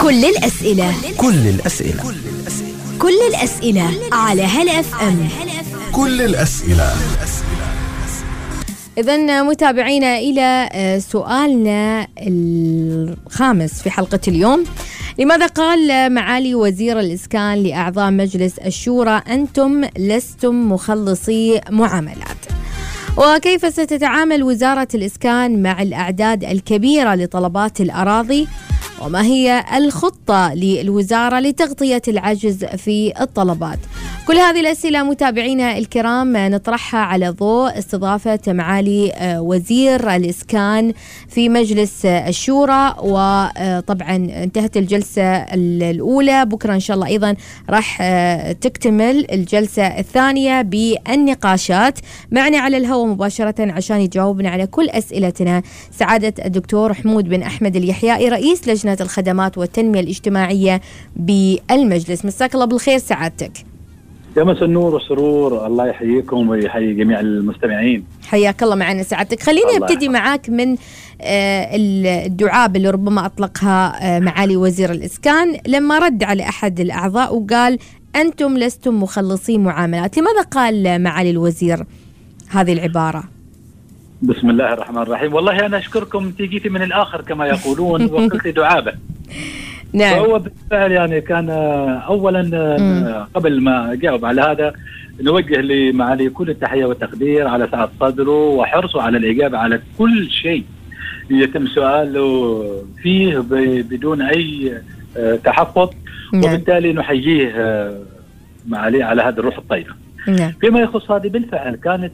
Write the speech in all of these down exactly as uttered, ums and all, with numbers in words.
كل الأسئلة كل الأسئلة كل الأسئلة على هلا اف ام. كل الأسئلة. إذن متابعينا إلى سؤالنا الخامس في حلقة اليوم. لماذا قال معالي وزير الإسكان لأعضاء مجلس الشورى أنتم لستم مخلصي معاملات؟ وكيف ستتعامل وزارة الإسكان مع الأعداد الكبيرة لطلبات الأراضي؟ وما هي الخطة للوزارة لتغطية العجز في الطلبات؟ كل هذه الأسئلة متابعينا الكرام نطرحها على ضوء استضافة معالي وزير الإسكان في مجلس الشورى. وطبعا انتهت الجلسة الأولى، بكرة إن شاء الله أيضا راح تكتمل الجلسة الثانية بالنقاشات. معنا على الهواء مباشرة عشان يجاوبنا على كل أسئلتنا سعادة الدكتور حمود بن أحمد اليحيائي، رئيس لجنة الخدمات والتنمية الاجتماعية بالمجلس. مساك الله بالخير سعادتك. يا مساء النور والسرور، الله يحييكم ويحيي جميع المستمعين. حياك الله معنا سعادتك. خليني ابتدي معاك من الدعابة اللي ربما أطلقها معالي وزير الإسكان لما رد على أحد الأعضاء وقال أنتم لستم مخلصي معاملات. لماذا قال معالي الوزير هذه العبارة؟ بسم الله الرحمن الرحيم. والله أنا أشكركم، تيجيتي من الآخر كما يقولون وقلت لي دعابة. نعم. فهو بالفعل يعني كان أولا قبل ما أجاوب على هذا نوجه لمعالي كل التحية والتقدير على سعة صدره وحرصه على الإجابة على كل شيء يتم سؤاله فيه بدون أي تحفظ. نعم. وبالتالي نحييه معالي على هذا الروح الطيبة. نعم. فيما يخص هذه بالفعل كانت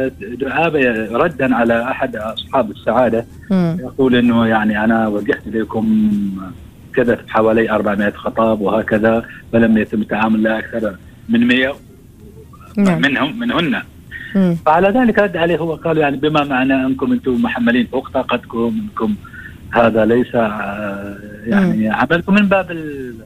دعابة ردا على أحد أصحاب السعادة. م. يقول إنه يعني أنا وجهت إليكم كذا حوالي أربعمائة خطاب وهكذا فلم يتم التعامل لا أكثر من مئة. نعم. منهم منهن. م. فعلى ذلك رد عليه هو قال يعني بما معنى أنكم أنتم محملين فوق طاقتكم، أنكم هذا ليس يعني م. عملكم من باب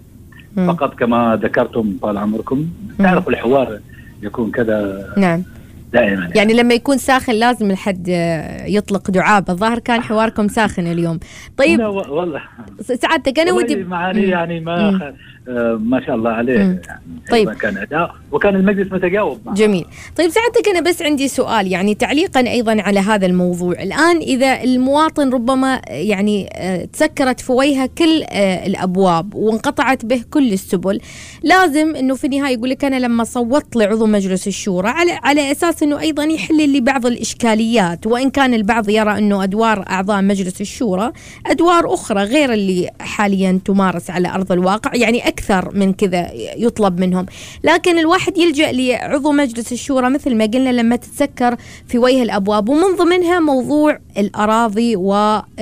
فقط كما ذكرتم طال عمركم. تعرفوا الحوار يكون كذا. نعم. دائما يعني. يعني لما يكون ساخن لازم الحد يطلق دعابة. الظاهر كان حواركم ساخن اليوم. طيب والله سعادتك أنا ودي معالي يعني ما آه ما شاء الله عليه. يعني طيب كان أداء وكان المجلس متجاوب معه. جميل. طيب سعادتك أنا بس عندي سؤال يعني تعليقا أيضا على هذا الموضوع. الآن إذا المواطن ربما يعني آه تسكرت فويها كل آه الأبواب وانقطعت به كل السبل، لازم إنه في النهاية يقول لك أنا لما صوت لعضو مجلس الشورى على على أساس إنه أيضا يحل لي بعض الإشكاليات، وإن كان البعض يرى إنه أدوار أعضاء مجلس الشورى أدوار أخرى غير اللي حاليا تمارس على أرض الواقع، يعني أكثر من كذا يطلب منهم، لكن الواحد يلجأ لعضو مجلس الشورى مثل ما قلنا لما تتسكر في وجه الأبواب، ومن ضمنها موضوع الأراضي و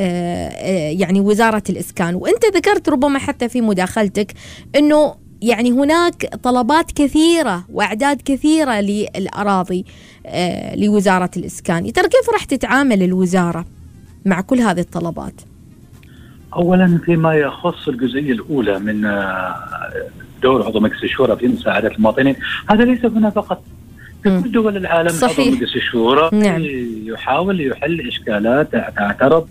يعني وزارة الإسكان. وأنت ذكرت ربما حتى في مداخلتك إنه يعني هناك طلبات كثيرة وأعداد كثيرة للأراضي آه لوزارة الإسكان. ترى كيف راح تتعامل الوزارة مع كل هذه الطلبات؟ أولا فيما يخص الجزئية الأولى من دور عضو مجلس الشورى في مساعدة المواطنين، هذا ليس هنا فقط، في كل دول العالم. صحيح. عضو مجلس الشورى نعم. يحاول يحل إشكالات تعترض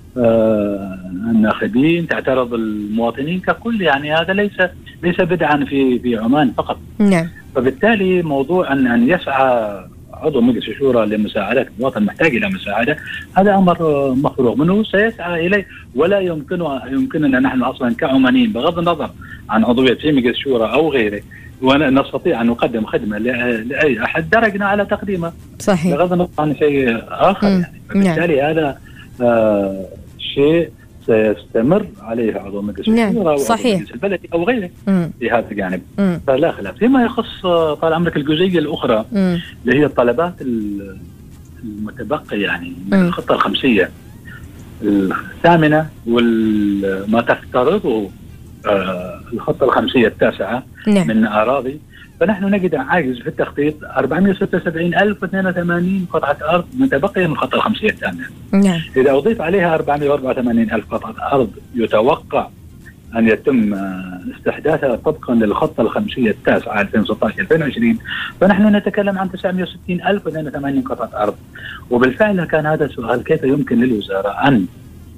آه الناخبين، تعترض المواطنين ككل، يعني هذا ليس ليس بدعا في في عمان فقط. نعم. فبالتالي موضوع أن أن يسعى عضو مجلس الشورى لمساعدة المواطن محتاج إلى مساعدة، هذا أمر مفروغ منه، سيسعى إليه، ولا يمكن يمكننا نحن أصلا كعمانيين بغض النظر عن عضوية في مجلس الشورى أو غيره ونستطيع أن نقدم خدمة لأي أحد درجنا على تقديمه. صحيح. بغض النظر عن شيء آخر. م. يعني فبالتالي نعم. هذا آه شيء سيستمر عليه عضو مجلس الشورى أو مجلس البلدي أو غيره م. في هذا الجانب، فلا خلاف. فيما يخص طال عمرك الجزئية الأخرى م. اللي هي الطلبات المتبقية يعني من الخطة الخمسية الثامنة وما تفترضه آه الخطة الخمسية التاسعة نعم. من أراضي، فنحن نجد عاجز في التخطيط أربعمائة وستة وسبعين ألف واثنين وثمانين قطعة أرض متبقية من الخطة الخمسية الثامنة. نعم. إذا أضيف عليها أربعمائة وأربعة وثمانين ألف قطعة أرض يتوقع أن يتم استحداثها طبقا للخطة الخمسية التاسعة ألفين وستة عشر ألفين وعشرين، فنحن نتكلم عن تسعمائة وستين ألف واثنين وثمانين قطعة أرض. وبالفعل كان هذا سؤال كيف يمكن للوزارة أن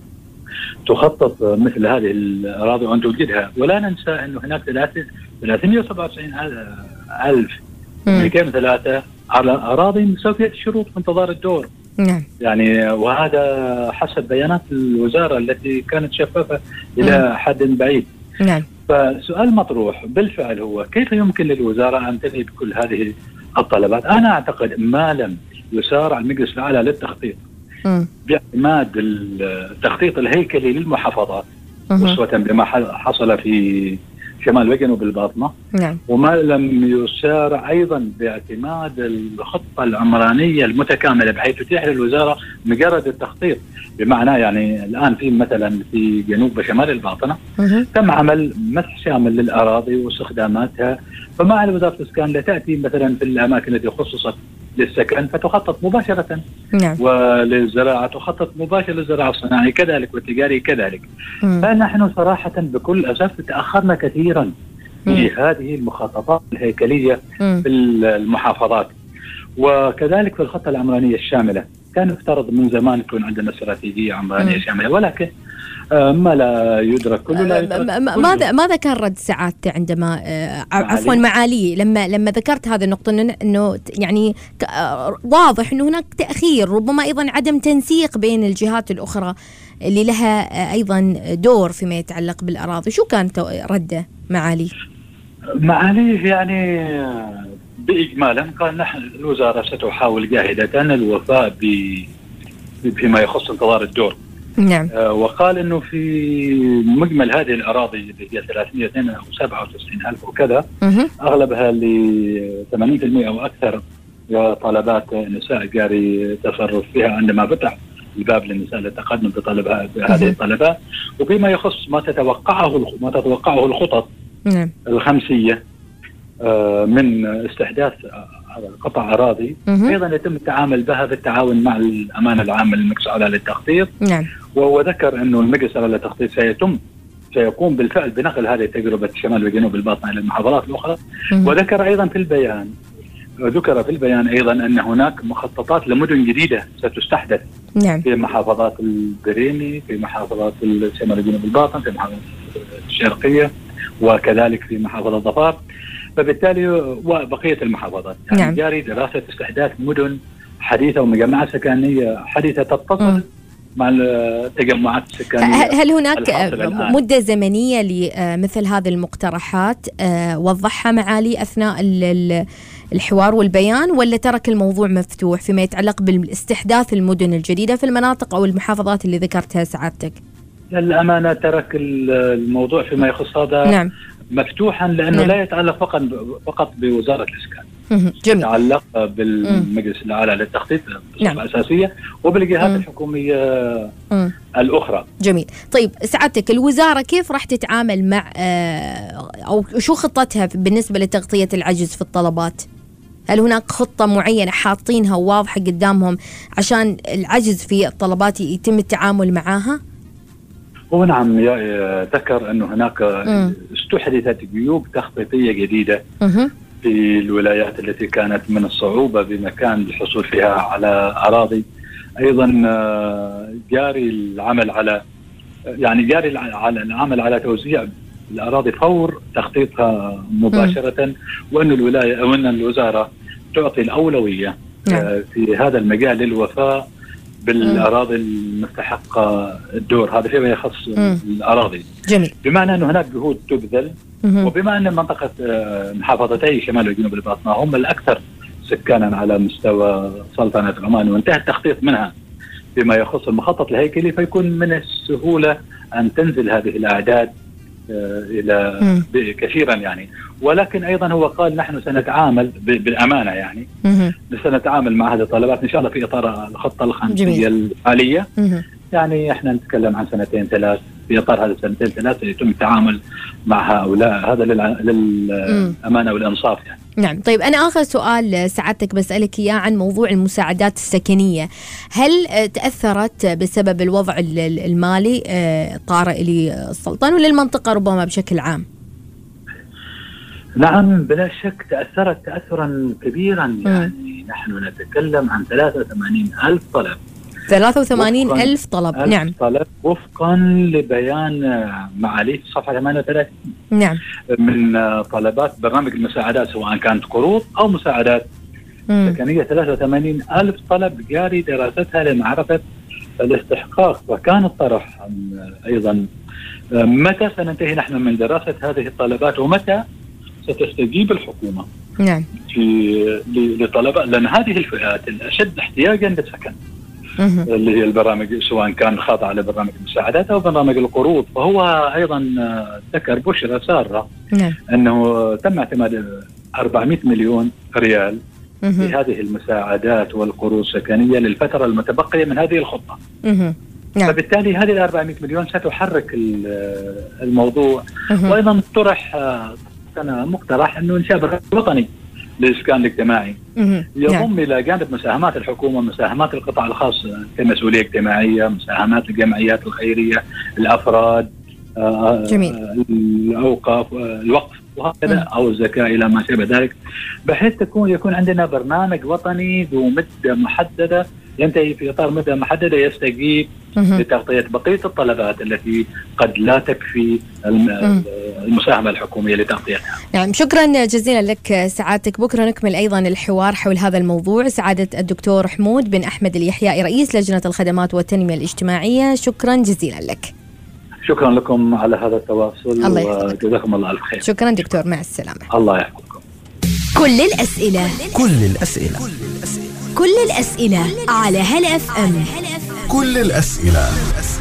تخطط مثل هذه الأراضي وأن توجدها. ولا ننسى أنه هناك ثلاثمائة وسبعة وتسعين ألف مئتين وثلاثة على أراضي مساوية الشروط في انتظار الدور. نعم. يعني وهذا حسب بيانات الوزارة التي كانت شفافة إلى حد بعيد. نعم. فسؤال مطروح بالفعل هو كيف يمكن للوزارة أن تنهي بكل هذه الطلبات؟ أنا أعتقد ما لم يسارع المجلس الأعلى للتخطيط م. باعتماد التخطيط الهيكلي للمحافظات أسوة بما حصل في شمال وجنوب الباطنة. نعم. وما لم يسارع أيضا باعتماد الخطة العمرانية المتكاملة بحيث تتيح للوزارة مجرد التخطيط. بمعنى يعني الآن في مثلا في جنوب وشمال الباطنة تم عمل مسح شامل للأراضي واستخداماتها، فمع وزارة الإسكان لا تأتي مثلا في الأماكن التي خصصت للسكن فتخطط مباشرة. نعم. وللزراعة تخطط مباشرة للزراعة الصناعي كذلك والتجاري كذلك. مم. فنحن صراحة بكل أسف تأخرنا كثيرا في مم. هذه المخططات الهيكلية مم. في المحافظات، وكذلك في الخطة العمرانية الشاملة. كان يفترض من زمان يكون عندنا استراتيجية عمرانية مم. شاملة، ولكن ما لا يدرك كله لا يدرك كله. ماذا ماذا كان رد سعادته عندما عفوا معالي لما لما ذكرت هذه النقطة انه انه يعني واضح انه هناك تأخير، ربما ايضا عدم تنسيق بين الجهات الاخرى اللي لها ايضا دور فيما يتعلق بالاراضي، شو كان رده معالي؟ معالي يعني باجمالا قال نحن الوزارة ستحاول جاهدة الوفاء بما يخص انتظار الدور. نعم. آه وقال انه في مجمل هذه الاراضي اللي هي ثلاثمائة وسبعة وتسعين ألف وكذا اغلبها ل ثمانين بالمئة او اكثر طلبات نساء جاري تصرف فيها عندما فتح الباب للنساء للتقدم بطلب هذه الطلبات، وبما يخص ما تتوقعه ما تتوقعه الخطط نعم. الخمسيه آه من استحداث قطع أراضي أيضا يتم التعامل بها بالتعاون مع الأمانة العامة للمجلس الأعلى للتخطيط. نعم. وهو ذكر أنه المجلس الأعلى للتخطيط سيتم سيقوم بالفعل بنقل هذه تجربة شمال وجنوب الباطنة إلى المحافظات الأخرى. مم. وذكر أيضا في البيان ذكر في البيان أيضا أن هناك مخططات لمدن جديدة ستستحدث. نعم. في محافظات البريمي، في محافظات شمال وجنوب الباطن، في محافظات الشرقية، وكذلك في محافظة ظفار، فبالتالي وبقية المحافظات. يعني نعم. جاري دراسة استحداث مدن حديثة ومجمعات سكنية حديثة تتصل م. مع التجمعات السكنية. هل هناك مدة زمنية لمثل هذه المقترحات وضحها معالي أثناء الحوار والبيان، ولا ترك الموضوع مفتوح فيما يتعلق بالاستحداث المدن الجديدة في المناطق أو المحافظات اللي ذكرتها سعادتك؟ للأمانة ترك الموضوع فيما يخص هذا نعم. مفتوحا لأنه نعم. لا يتعلق فقط فقط بوزارة الإسكان. جميل. يتعلق بالمجلس الأعلى للتخطيط بصفة نعم. أساسية وبالجهات مم. الحكومية مم. الأخرى. جميل. طيب سعادتك الوزارة كيف راح تتعامل مع أو شو خطتها بالنسبة لتغطية العجز في الطلبات؟ هل هناك خطة معينة حاطينها واضحة قدامهم عشان العجز في الطلبات يتم التعامل معها؟ هو نعم ذكر أنه هناك م. استحدثت جيوب تخطيطية جديدة م. في الولايات التي كانت من الصعوبة بمكان الحصول فيها على أراضي. أيضا جاري العمل على يعني جاري العمل على توزيع الأراضي فور تخطيطها مباشرة م. وأن الولاية أو أن الوزارة تعطي الأولوية م. في هذا المجال للوفاء بالأراضي المستحقة الدور. هذا فيما يخص مم. الأراضي. جميل. بمعنى أنه هناك جهود تبذل مم. وبما أن منطقة محافظتي شمال وجنوب الباطنة هم الأكثر سكانا على مستوى سلطنة عمان وانتهى التخطيط منها بما يخص المخطط الهيكلي، فيكون من السهولة أن تنزل هذه الأعداد إلى كثيرا يعني. ولكن أيضا هو قال نحن سنتعامل بالأمانة يعني مم. سنتعامل مع هذه الطلبات إن شاء الله في إطار الخطة الخمسية الحالية. مم. يعني إحنا نتكلم عن سنتين ثلاث، في إطار هذه السنتين ثلاث يتم التعامل مع هؤلاء، هذا للأمانة والإنصاف يعني. نعم. طيب أنا آخر سؤال سعادتك بسألك إياه عن موضوع المساعدات السكنية، هل تأثرت بسبب الوضع المالي الطارئ للسلطنة وللمنطقة ربما بشكل عام؟ نعم بلا شك تأثرت تأثرا كبيرا يعني. م. نحن نتكلم عن ثلاثة وثمانين ألف طلب ثلاثة وثمانين ألف طلب. ألف نعم طلب وفقا لبيان معالي في صفحة ثمانية وثلاثين. نعم. من طلبات برنامج المساعدات سواء كانت قروض أو مساعدات مم. سكنية ثلاثة وثمانين ألف طلب جاري دراستها لمعرفة الاستحقاق. وكان الطرح أيضا متى سننتهي نحن من دراسة هذه الطلبات ومتى ستستجيب الحكومة نعم في لطلبات، لأن هذه الفئات الأشد احتياجا للسكن اللي هي البرامج سواء كان خاضعة لبرنامج المساعدات أو برنامج القروض. فهو أيضا ذكر بشرى سارة نعم. أنه تم اعتماد أربعمائة مليون ريال في هذه المساعدات والقروض السكنية للفترة المتبقية من هذه الخطة. نعم. فبالتالي هذه الأربعمائة مليون ستحرك الموضوع. وأيضا طرح كان مقترح أنه إنشاء برنامج وطني للإسكان الاجتماعي يضم إلى جانب مساهمات الحكومة مساهمات القطاع الخاص كمسؤولية اجتماعية، مساهمات الجمعيات الخيرية، الأفراد، جميل. الأوقاف، الوقف وهكذا أو الزكاة إلى ما شابه ذلك، بحيث تكون يكون عندنا برنامج وطني ذو مدة محددة ينتهي في إطار مدة محددة يستجيب لتغطية بقية الطلبات التي قد لا تكفي المساهمة الحكومية لتغطيتها. نعم، شكرا جزيلا لك سعادتك. بكرة نكمل أيضا الحوار حول هذا الموضوع. سعادة الدكتور حمود بن أحمد اليحيائي رئيس لجنة الخدمات والتنمية الاجتماعية، شكرا جزيلا لك. شكرا لكم على هذا التواصل وجزاكم الله ألف خير. شكرا دكتور، مع السلامة. الله يحفظكم. كل الأسئلة كل الأسئلة كل الأسئلة على هلا اف ام. كل الأسئلة